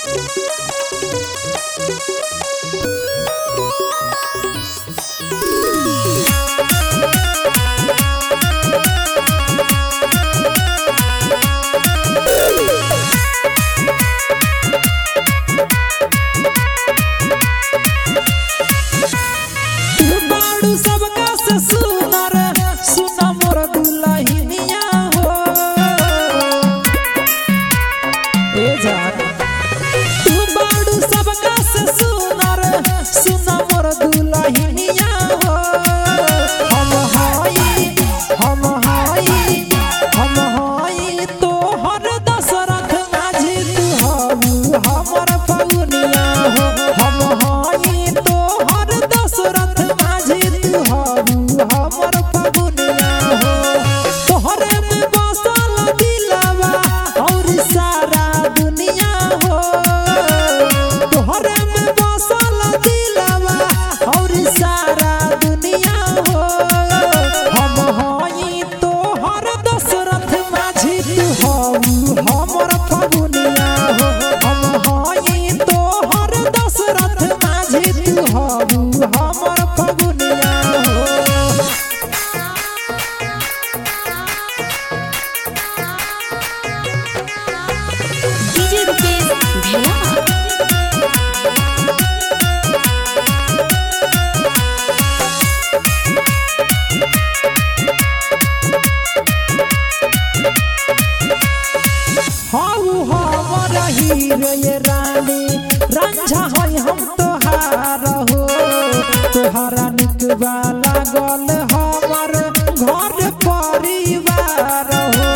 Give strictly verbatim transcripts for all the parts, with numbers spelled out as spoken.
सबका से सुनर सुना मोर दुल्हनिया हो ए जान तू बाड़ू सबका से सुनर सुना मोर दुल्हनिया हो हम हाई हम हाई हम हाई तोहर दशरथ माझी तू हबू हमर फगुनिया हो हम हाई तोहर दशरथ माझी तू हबू हमर फगुनिया हो तोहरे में बसल दिलवा और सारा दुनिया हो तोहरे में बसल दिलवा और सारा दुनिया हो हम हाई तोहर दशरथ माझी तू हबू हमर फगुनिया हो हम हाई तोहर दशरथ माझी तू हबू हमर फगुनिया हो डीजे रुपेश भेला हाउ हमर हीरे ये रानी रंझा होई हम तोहार हो तोहरा निकबा लागल हमर घर परिवार हो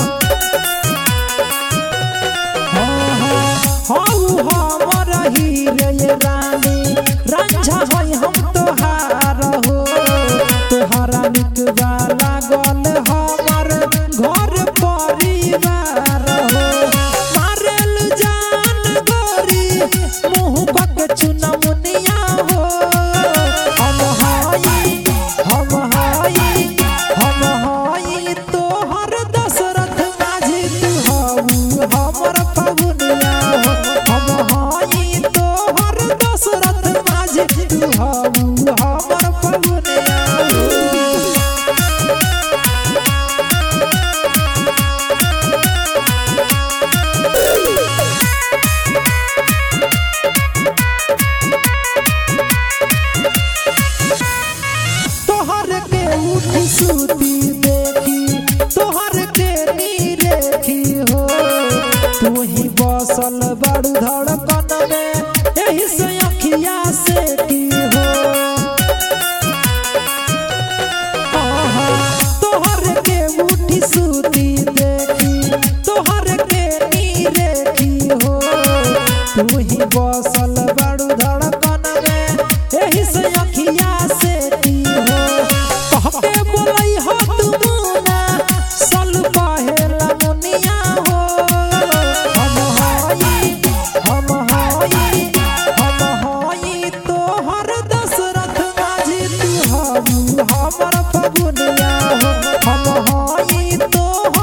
हाउ हमर हीरे ये रानी रंझा होई हम तोहार हो तोहरा निकबा लागल हमर घर परिवार हो मारेल जान गोरी मुँह पक चुनमुनिया हो हम हाई हम हाई हम हाई तोहर दशरथ माझी तू हबू हमर फगुनिया हो हम हाई तोहर दशरथ माझी तू हबू हमर फगुनिया हो तोहर के उठी सूती देखी तोहर के नी रेखी हो तू ही बसल बड़ू धड़कन में यही से अखिया से की हो आहा, तोहर के उठी सूती देखी तोहर के नी रेखी हो तू ही बसल बड़ू धड़कन में यही से अखिया से की हो कहके बोलई हो तू मुना सल पहेला मुनिया हो हम हाई हम हाई हम हाई तोहर दशरथ माझी तू हबू हमर फगुनिया हो हम हाई तोहर